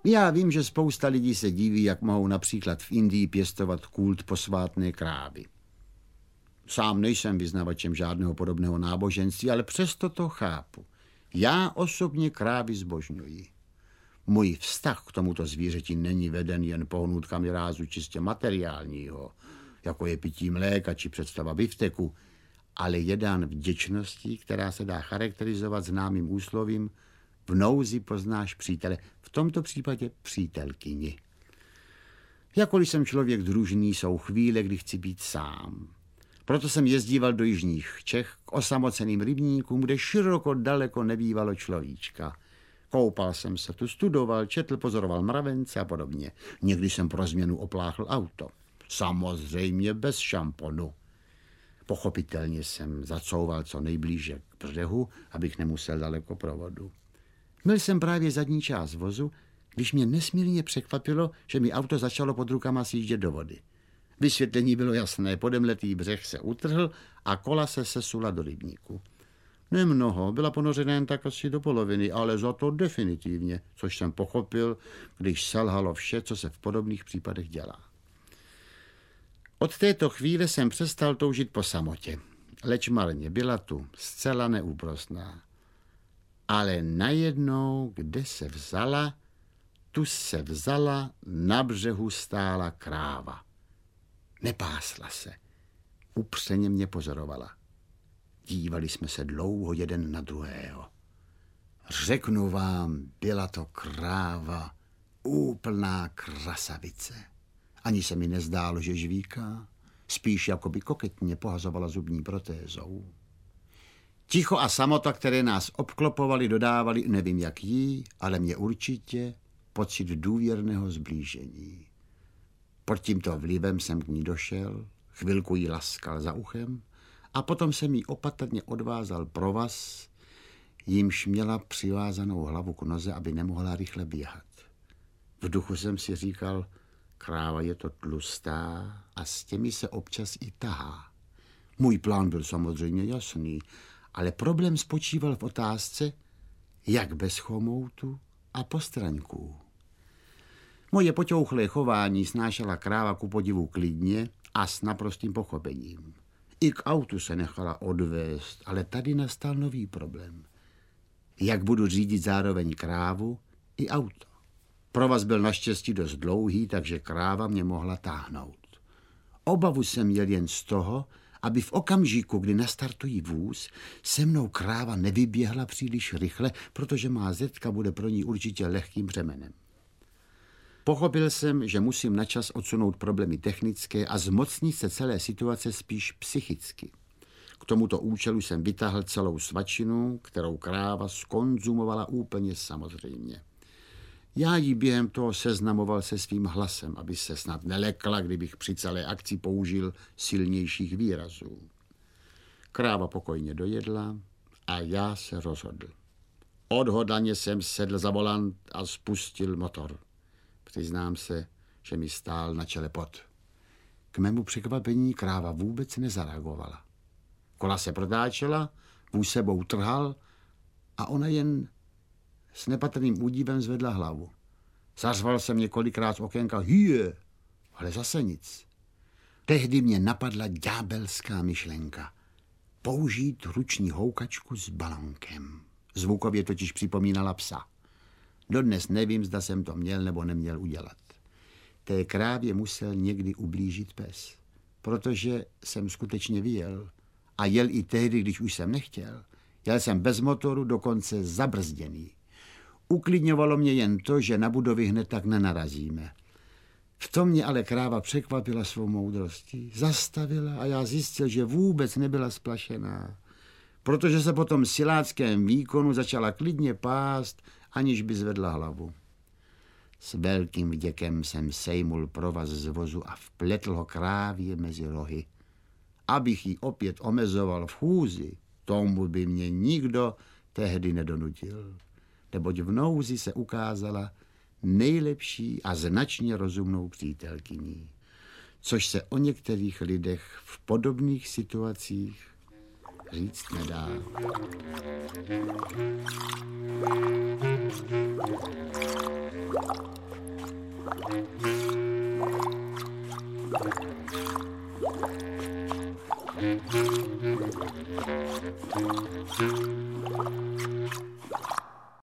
Já vím, že spousta lidí se diví, jak mohou například v Indii pěstovat kult posvátné krávy. Sám nejsem vyznavačem žádného podobného náboženství, ale přesto to chápu. Já osobně krávy zbožňuji. Můj vztah k tomuto zvířeti není veden jen pohnutkami rázu čistě materiálního, jako je pití mléka či představa bifteku, ale je dán vděčností, která se dá charakterizovat známým úslovím: v nouzi poznáš přítele, v tomto případě přítelkyni. Jakkoliv jsem člověk družný, jsou chvíle, kdy chci být sám. Proto jsem jezdíval do jižních Čech k osamoceným rybníkům, kde široko daleko nebývalo človíčka. Koupal jsem se tu, studoval, četl, pozoroval mravence a podobně. Někdy jsem pro změnu opláchl auto. Samozřejmě bez šamponu. Pochopitelně jsem zacouval co nejblíže k břehu, abych nemusel daleko provodu. Měl jsem právě zadní část vozu, když mě nesmírně překvapilo, že mi auto začalo pod rukama sjíždět do vody. Vysvětlení bylo jasné, podemletý břeh se utrhl a kola se sesula do rybníku. Nemnoho, byla ponořena jen tak asi do poloviny, ale za to definitivně, což jsem pochopil, když selhalo vše, co se v podobných případech dělá. Od této chvíle jsem přestal toužit po samotě. Leč marně, byla tu, zcela neúprosná. Ale najednou, kde se vzala, tu se vzala, na břehu stála kráva. Nepásla se. Upřeně mě pozorovala. Dívali jsme se dlouho jeden na druhého. Řeknu vám, byla to kráva, úplná krasavice. Ani se mi nezdálo, že žvíká, spíš jako by koketně pohazovala zubní protézou. Ticho a samota, které nás obklopovali, dodávali, nevím jak jí, ale mě určitě, pocit důvěrného zblížení. Pod tímto vlivem jsem k ní došel, chvilku jí laskal za uchem a potom jsem jí opatrně odvázal provaz, jímž měla přivázanou hlavu k noze, aby nemohla rychle běhat. V duchu jsem si říkal, kráva je to tlustá a s těmi se občas i tahá. Můj plán byl samozřejmě jasný, ale problém spočíval v otázce, jak bez chomoutu a postraňků. Moje poťouchlé chování snášela kráva ku podivu klidně a s naprostým pochopením. I k autu se nechala odvést, ale tady nastal nový problém. Jak budu řídit zároveň krávu i auto? Provaz byl naštěstí dost dlouhý, takže kráva mě mohla táhnout. Obavu jsem měl jen z toho, aby v okamžiku, kdy nastartují vůz, se mnou kráva nevyběhla příliš rychle, protože má zetka bude pro ní určitě lehkým břemenem. Pochopil jsem, že musím načas odsunout problémy technické a zmocnit se celé situace spíš psychicky. K tomuto účelu jsem vytáhl celou svačinu, kterou kráva skonzumovala úplně samozřejmě. Já jí během toho seznamoval se svým hlasem, aby se snad nelekla, kdybych při celé akci použil silnějších výrazů. Kráva pokojně dojedla a já se rozhodl. Odhodlaně jsem sedl za volant a spustil motor. Přiznám se, že mi stál na čele pot. K mému překvapení kráva vůbec nezareagovala. Kola se protáčela, vůz sebou trhal a ona jen s nepatrným údivem zvedla hlavu. Zařval jsem několikrát z okénka hýje, ale zase nic. Tehdy mě napadla ďábelská myšlenka. Použít ruční houkačku s balonkem. Zvukově totiž připomínala psa. Dodnes nevím, zda jsem to měl nebo neměl udělat. Té krávě musel někdy ublížit pes, protože jsem skutečně vyjel. A jel i tehdy, když už jsem nechtěl. Jel jsem bez motoru, dokonce zabrzděný. Uklidňovalo mě jen to, že na budovy hned tak nenarazíme. V tom mě ale kráva překvapila svou moudrostí. Zastavila a já zjistil, že vůbec nebyla splašená. Protože se po tom siláckém výkonu začala klidně pást, aniž by zvedla hlavu. S velkým vděkem jsem sejmul provaz z vozu a vpletl ho krávě mezi rohy. Abych ji opět omezoval v chůzi, tomu by mě nikdo tehdy nedonutil. Neboť v nouzi se ukázala nejlepší a značně rozumnou přítelkyní, což se o některých lidech v podobných situacích říct nedá.